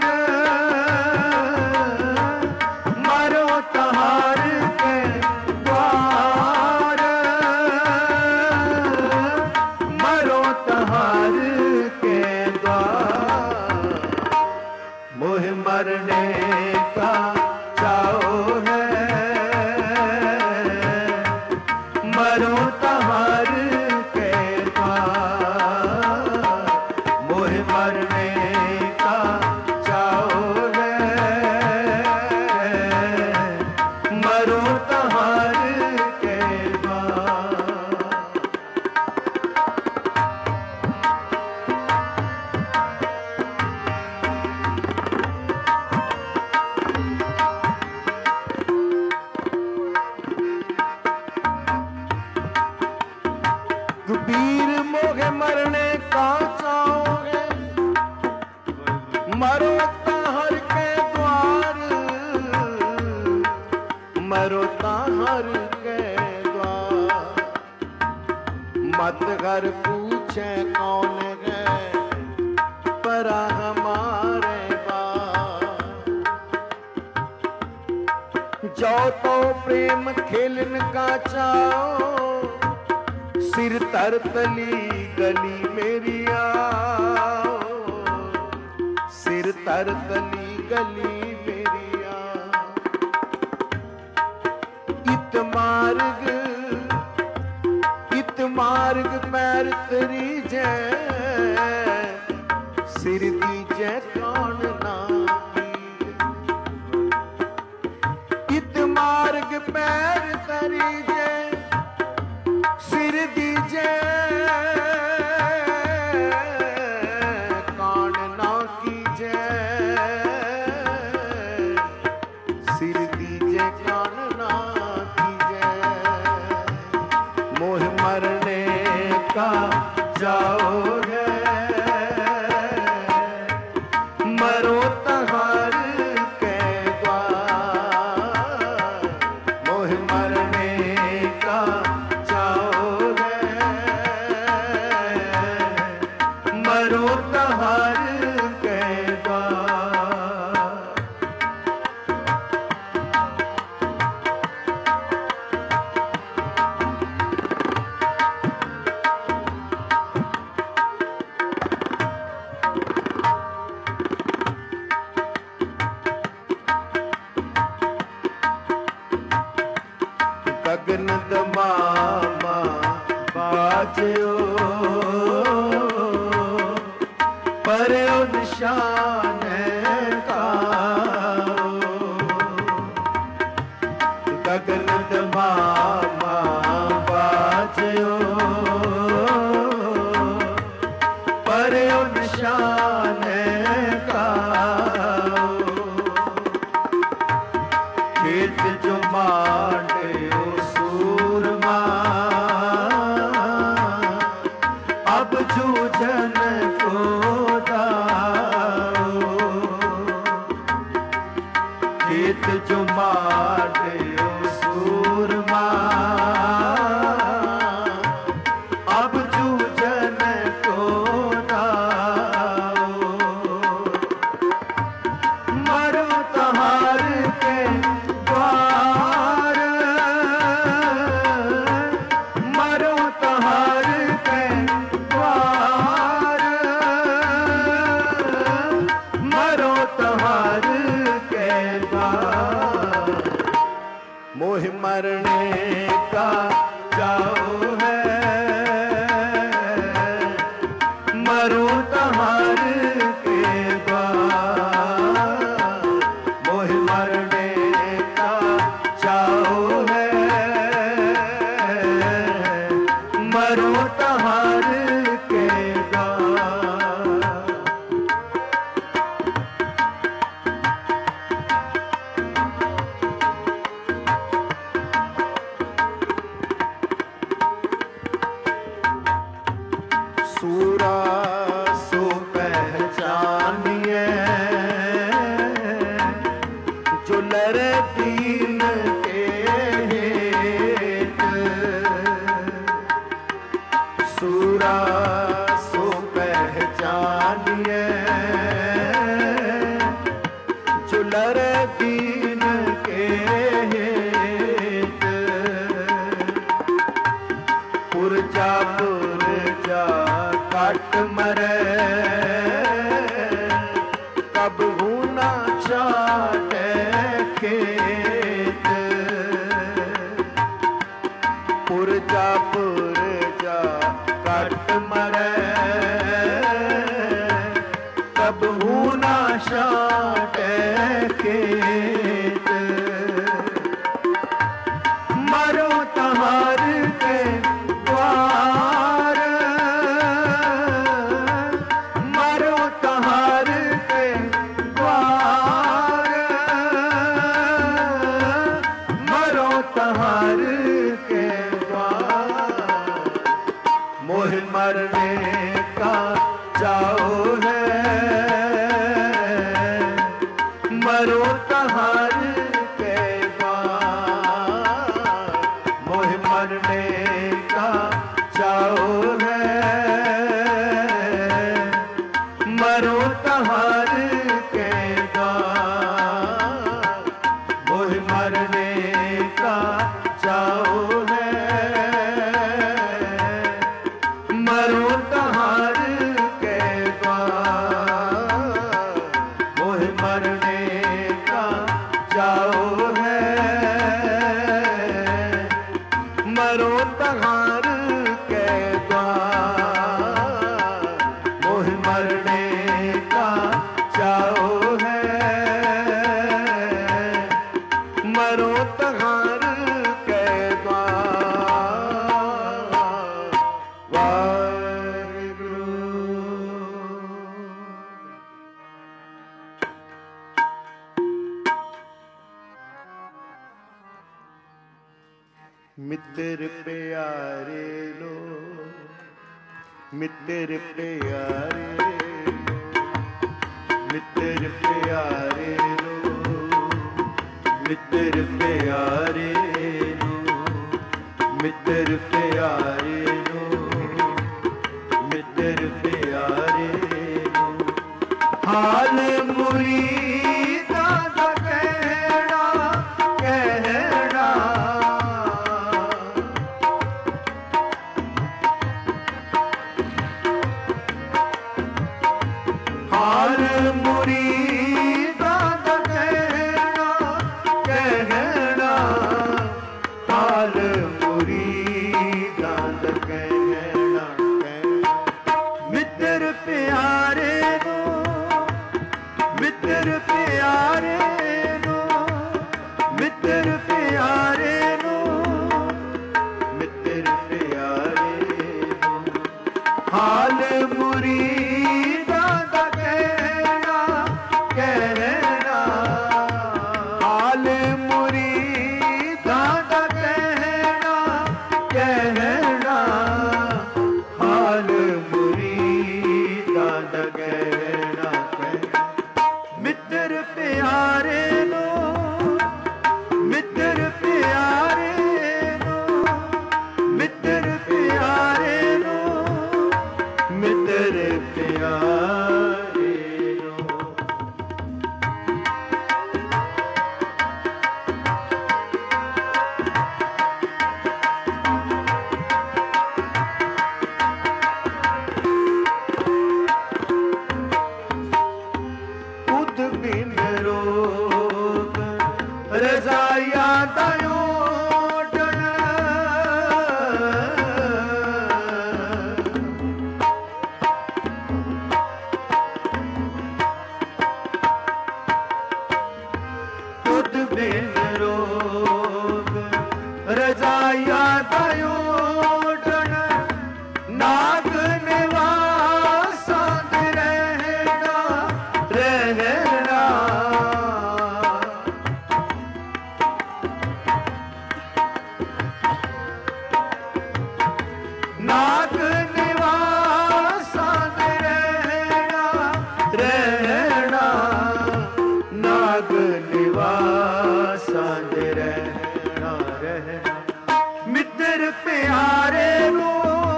मरो तहार के द्वार। मरो तहार के द्वार। मोह मरने का चाओ है, मरो तहार के द्वार। मोह मरने का चाओ मरो ताहर के द्वार, मरो ताहर के द्वार। मत घर पूछे कौन है परा हमारे बार। जो तो प्रेम खेलन का चाओ, सिर तर तली गली मेरी आओ, सिर तर तली गली मेरी आओ। इत मार्ग पैर तरी जय, सिर दीजे कौन ना कीजे। इत मार्ग पैर तरी जय, सिर दीजे कौन ना कीजे, सिर दीजे कौन ना कीजे। मोह मरने का जाओ है, मरो तहार के द्वार। मोह मरने का जाओ है, मरो तहार के द्वार। गगन दमामा बाजो, पर्यो निशान काओ। गगन दमामा बाजो, पर्यो निशान काओ। खेत जो मांडो सूरमा, अब जूझन को दाओ। खेत जो मांडो सूरमा, अब जूझन को दाओ। मरो तहार के द्वार, मरो तहार के द्वार, मरो तहार के द्वार। मोह मरने का जाओ है, मरो तहार के द्वार। मोह मरने का जाओ है, मरो तहार के द्वार। सूरा सो पहचानिए, जो लरे दीन के हेत। सूरा सो पहचानिए, जो लरे दीन के हेत। पुरजा काट मरे, कब ना चाटे खेत। पुरजा काट मरे, कब ना चाटे खेत। मरो तहार के द्वार, मरो तहार के द्वार, मरो तहार के द्वार। मोह मरने का जाओ है, मरने का चाओ है, मरो तहार के द्वार, मोह मरने का चाओ है, मरो तहार के द्वार। वाहिगुरु। मित्र प्यारे लो, मित्र प्यारे लो, मित्र प्यारे लो, मित्र प्यारे लो, मित्र प्यारे लो, मित्र प्यारे लो। हाल मुरीदा दा कहना कहना, हाल मुरीदा दा कहना कहना, हाल मुरीदा दा कहना कहना। मित्र प्यारे नो, मित्र प्यारे नो, मित्र प्यारे नो, मित्र प्यारे नो। हाल मुरीदा दा कहना कहना, हाल मुरीदा दा कहना कहना, हाल मुरीदा दा कहना कहना। मित्र प्यारे नो, मित्र प्यारे नो, मित्र प्यारे नो, मित्र प्यारे नो। खुद बिन रोग रजाया दयो डन, खुद बिन रोग रजाया दयो डन, नाग निवासा रहना रहना। नाग निवासा रहना रहना, नाग निवासा रहना रहना। मित्र प्यारे नो,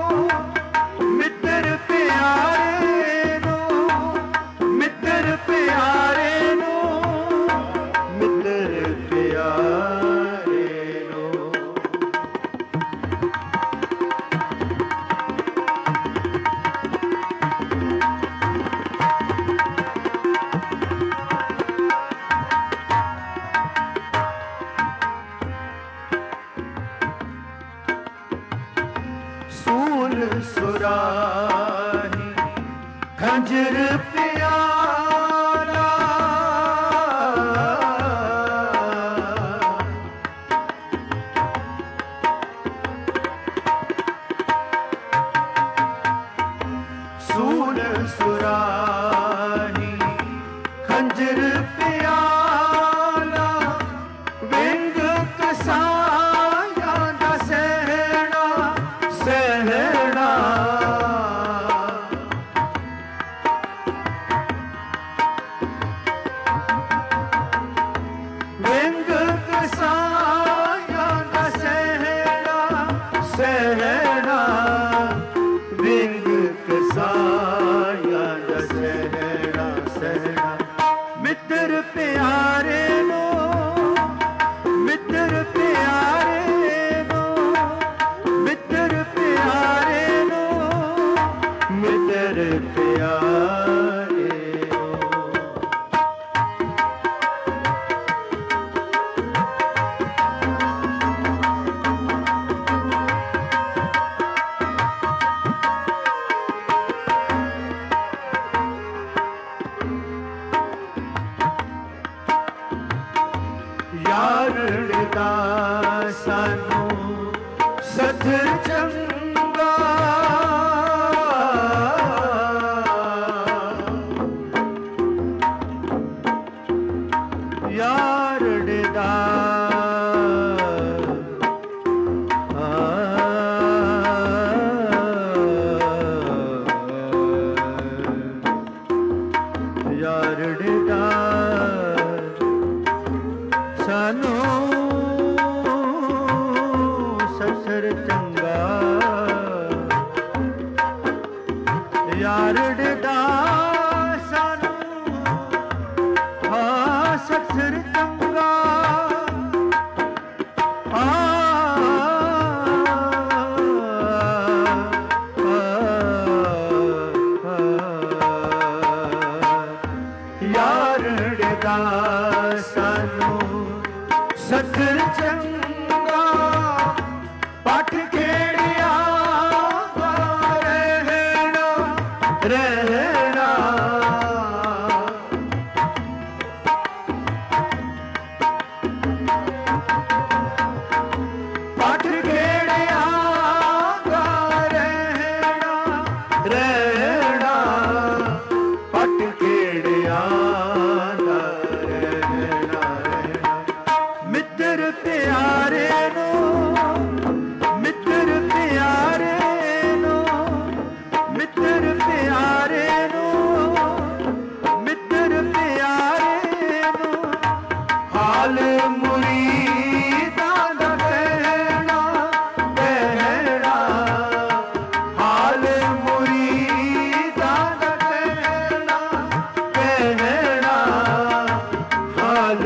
मित्र प्यारे नो, मित्र प्यारे नो, मित्र प्यारे नो। सूल सुराही खंजर प्याला, सूल सुराही खंजर प्याला, विंग कसाया दा सहना सहना। विंग कसाया दा सहना सहना, विंग कसाया दा सहना सहना। मित्र प्यारे नो, मित्र प्यारे नो, मित्र प्यारे नो, मित्र प्यारे नो। यारड़ा सानू सथर चंगा यारड़ा सानू ससर चंगा यारड़ा सानू हाँ ससर चंगा यारड़ा सानू सथर चंगा पट खेड़िया रहना रहना पट खेड़िया रहना रहना पट खेड़िया मित्र प्यारे नो मित्र प्यारे नो मित्र प्यारे नो मित्र प्यारे नो हाल मुरीदां दा कहना कहना हाल मुरीदां दा कहना कहना हाल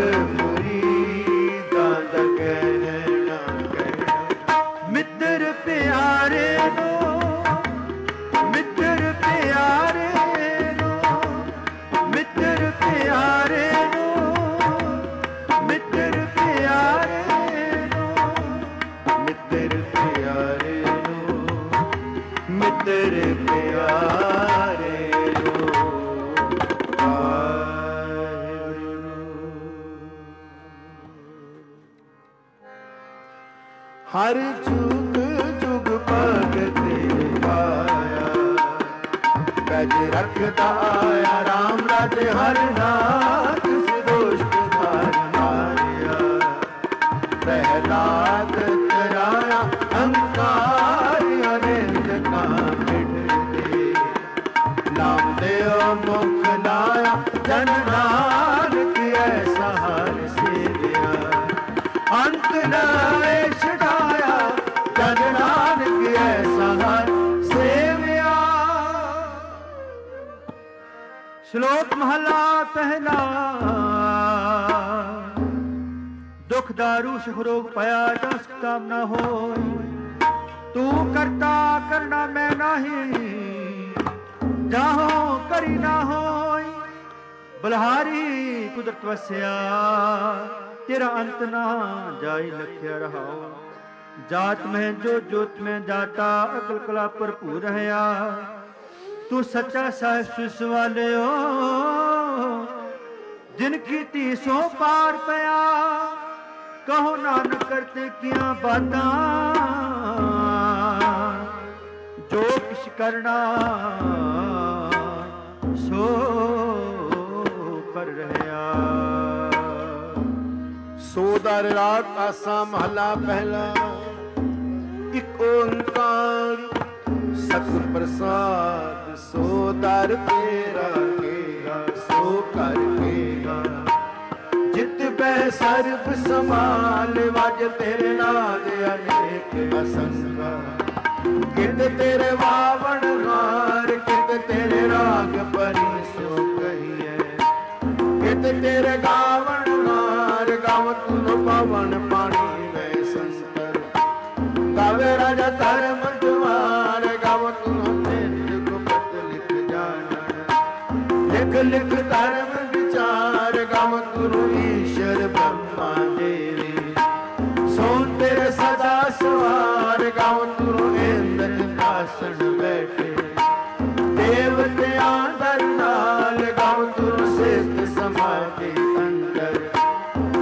मित्र प्यारे नो मित्र प्यारे नो मित्र प्यारे नो मित्र प्यारे नो मित्र प्यारे नो मित्र प्यारे नो हर जुग जुग भगत आया पैज रखता आया राम राज हर नाथ दुष्ट मार मारिया प्रहलाद तराया अहंकार अनिंद का मिट दे नाम देव मुख लाया जन नानक ऐसा हर से दिया अंत लाए छड़ाया जन नानक ऐसा हर सेविया। श्लोक महला पहला दुख दारू सुख रोग पाया जस कामना हो तू करता करना मैं नहीं जाहो करी ना हो बलहारी कुदरत वस्या तेरा अंत ना जाई लख्या रहाओ जात में जो जोत में जाता अकल कला भरपूर रहया तू सच्चा साहिब सुस वाले हो जिनकी तीसों पार पया कहो नानक करते किया बाता जो किश करना सो कर रहया। सोदर राग आसा महला पहला एक ओंकार सत प्रसाद सोदर तेरा केगा सो कर केगा जित बै सर्ब समाल वज तेरे नाद अनेक असंगा कित तेरे वावण हार कित तेरे राग परी सो कहिए कित तेरे गावण हार गाव तुन पवन पानी में संतर गावे राजा धर्म द्वार गाव तुन नित गुप्त लिख जानन लिख लिख धर्म विचार गाव तुन ईश्वर ब्रह्मा देवी सोन तेरे सदा सवार गाव तुन इंद्र आसन बैठे देवते आदर नाल गाव तुन सिद्ध समाधि अंदर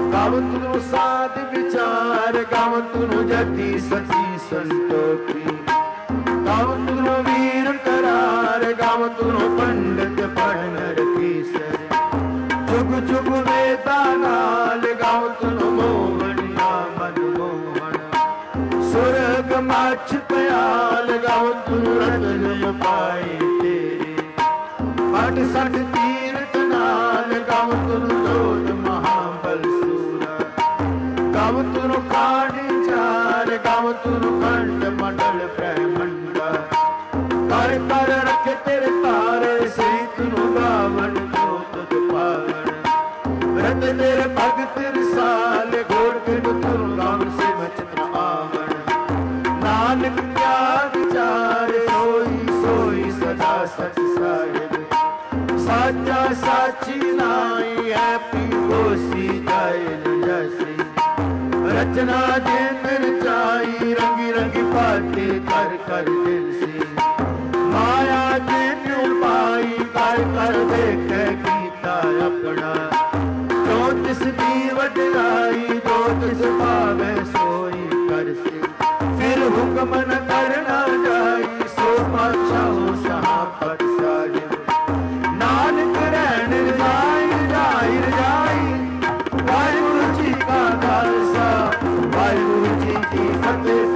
ਗਾਵਨ ਤੁਨੂੰ ਸਾਧ ਵਿਚਾਰ, ਗਾਵਨ ਤੁਨੂੰ ਜਤੀ ਸਤੀ ਸੰਤੋਖੀ, ਗਾਵਨ ਤੁਨੂੰ ਵੀਰ करार, ਗਾਵਨ ਤੁਨੂੰ ਪੰਡਤ ਪੜਨ ਰਖੀਸਰ, ਜੁਗ ਜੁਗ ਵੇਦਾਂ ਨਾਲ ਗਾਵਨ ਤੁਨੂੰ ਮੋਹਣਿਆ ਮਨ ਮੋਹਣ, ਸੁਰਗ ਮੱਛ ਪਿਆਲ ਗਾਵਨ ਤੁਨੂੰ ਰਤਨ ਪਾਏ ਤੇਰੇ, ਪਟ ਸਠ ਤੀਰਥ ਨਾਲ ਗਾਵਨ ਤੁਨੂੰ ਜੋਤ ਮਹਾਬਲ ਸੂਰਾ, ਗਾਵਨ ਤੁਨੂੰ ਕਾਂਡ ਚਾਰ, ਗਾਵਨ ਤੁਨੂੰ ਖੰਡ ਮੰਡਲ ਬ੍ਰਹਮੰਡਾ, ਕਰ ਕਰ ਰੱਖੇ ਤੇਰੇ ਤਾਰੇ, ਸ੍ਰੀ ਤੁਨੂੰ ਗਾਵਨ ਜੋ ਤੁਧ ਪਾਵਨ, ਰਤ ਤੇਰੇ ਭਗਤ ਰਸਾਲ, ਘੋੜ ਕੇ ਤੁਨੂੰ ਗਾਵਨ ਸੇ ਮਚਨ ਆਵਨ, ਨਾਨਕ ਕਿਆ ਵਿਚਾਰ, ਸੋਈ ਸੋਈ ਸਦਾ ਸਚ ਸਾਹਿਬ, ਸਾਚਾ ਸਾਚੀ ਨਾਈ ਹੈ ਪੀ ਹੋਸੀ ਜਾਏ ਨ ਜੈਸੀ, ਰਚਨਾ ਜਿਨ ਰਚਾਈ, ਰੰਗੀ ਰੰਗੀ ਪਾਤੇ ਕਰ ਕਰ ਦਿਲ ਸੀ, ਮਾਇਆ ਜਿਨ ਪਾਈ ਕਰ ਕਰ ਦੇਖੇ ਕੀਤਾ ਆਪਣਾ, ਜੋ ਤਿਸ ਦੀ ਵਡਿਆਈ, ਜੋ ਤਿਸ ਭਾਵੇ ਸੋਈ ਕਰਸੀ, ਫਿਰ ਹੁਕਮ ਨ ਕਰਨਾ ਜਾਈ, ਸੋ ਪਾਤਸ਼ਾਹੋ ਸਹਾਬਤ ਸਾਹਿਬ, ਨਾਨਕ ਰਹਿਣ ਰਜਾਈ ਰਜਾਈ ਰਜਾਈ, ਵਾਹਿਗੁਰੂ ਜੀ ਕਾ ਖਾਲਸਾ ਵਾਹਿਗੁਰੂ ਜੀ ਕੀ ਫਤਿਹ।